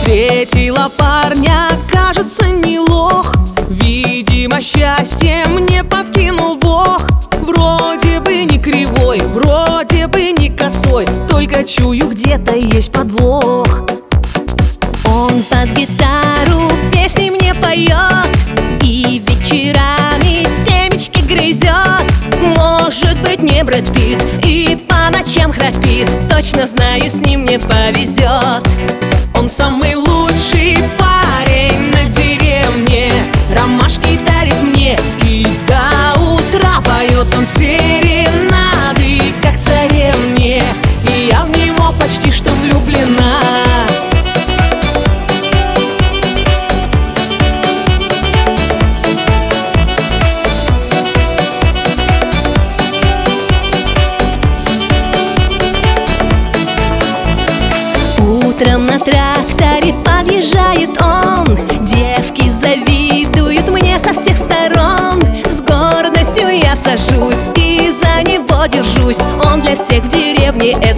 Встретила парня, кажется, не лох. Видимо, счастье мне подкинул Бог. Вроде бы не кривой, вроде бы не косой, только чую, где-то есть подвох. Он под гитару песни мне поет и вечерами семечки грызет. Может быть, не Брэд Питт и по ночам храпит. Точно знаю, с ним мне повезет. Он самый лучший парень на деревне, ромашки дарит мне и до утра поет он серенады, как царевне, и я в него почти что влюблена. Утром на тракторе подъезжает он. Девки завидуют мне со всех сторон. С гордостью я сажусь и за него держусь. Он для всех в деревне